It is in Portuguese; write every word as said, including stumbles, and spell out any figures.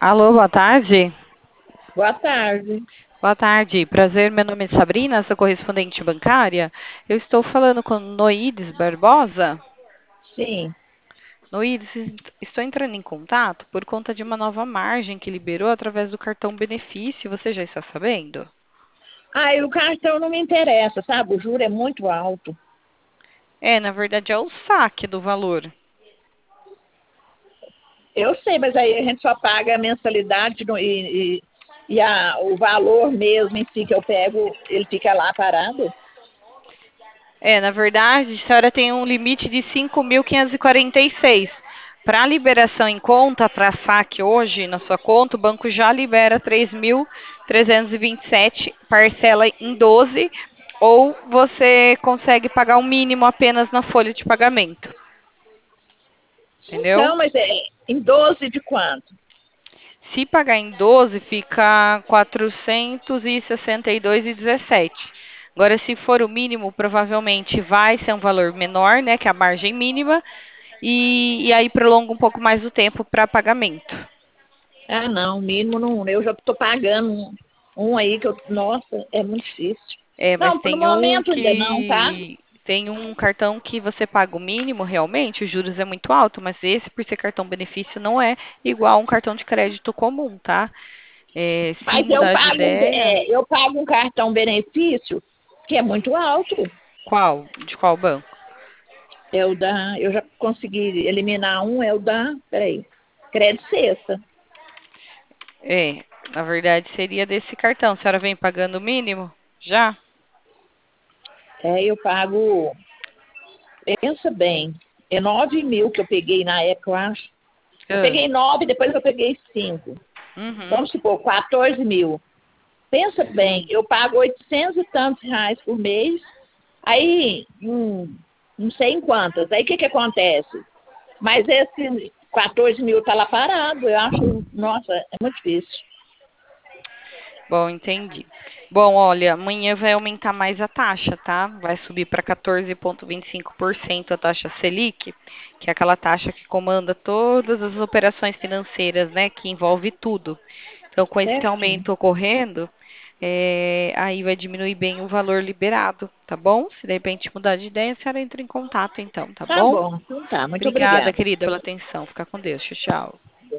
Alô, boa tarde. Boa tarde. Boa tarde, prazer. Meu nome é Sabrina, sou correspondente bancária. Eu estou falando com Noídes Barbosa. Sim. Noídes, estou entrando em contato por conta de uma nova margem que liberou através do cartão benefício. Você já está sabendo? Ah, e o cartão não me interessa, sabe? O juro é muito alto. É, na verdade é o saque do valor. Eu sei, mas aí a gente só paga a mensalidade no- e, e, e a, o valor mesmo em si que eu pego, ele fica lá parado. É, na verdade, a senhora tem um limite de cinco mil quinhentos e quarenta e seis. Para liberação em conta, para saque hoje na sua conta, o banco já libera três mil trezentos e vinte e sete, parcela em doze, ou você consegue pagar o mínimo apenas na folha de pagamento. Entendeu? Então, mas é em doze de quanto? Se pagar em doze, fica quatrocentos e sessenta e dois e dezessete. Agora, se for o mínimo, provavelmente vai ser um valor menor, né, que é a margem mínima, e, e aí prolonga um pouco mais o tempo para pagamento. Ah, não, mínimo não. Eu já estou pagando um, um aí que eu. Nossa, é muito difícil. É, mas Não, no tem um momento ainda não, tá? que tem um cartão que você paga o mínimo, realmente, os juros é muito alto, mas esse, por ser cartão benefício, não é igual a um cartão de crédito comum, tá? É, se Mas eu mudar de pago, um be- ideia, é, eu pago um cartão benefício que é muito alto. qual? De qual banco? É o da. Eu já consegui eliminar um, é o da. Peraí. Crédito Sexta. É, na verdade seria desse cartão. A senhora vem pagando o mínimo? Já? É, eu pago. Pensa bem. É nove mil que eu peguei na época, eu acho. Eu Ah, peguei nove, depois eu peguei cinco. uhum, Vamos supor, quatorze mil. Pensa bem, sim. eu pago oitocentos e tantos reais por mês. Aí, hum, não sei em quantas. Aí o que, que acontece? Mas esse quatorze mil tá lá parado. Eu acho, nossa, é muito difícil. Bom, entendi. Bom, olha, amanhã vai aumentar mais a taxa, tá? Vai subir para quatorze vírgula vinte e cinco por cento a taxa Selic, que é aquela taxa que comanda todas as operações financeiras, né? Que envolve tudo. Então, com esse Certinho. aumento ocorrendo, é, aí vai diminuir bem o valor liberado, tá bom? Se de repente mudar de ideia, a senhora entra em contato, então, tá Tá bom? bom, então tá. Muito Obrigada, obrigada. querida, pela atenção. Fica com Deus. Tchau, tchau.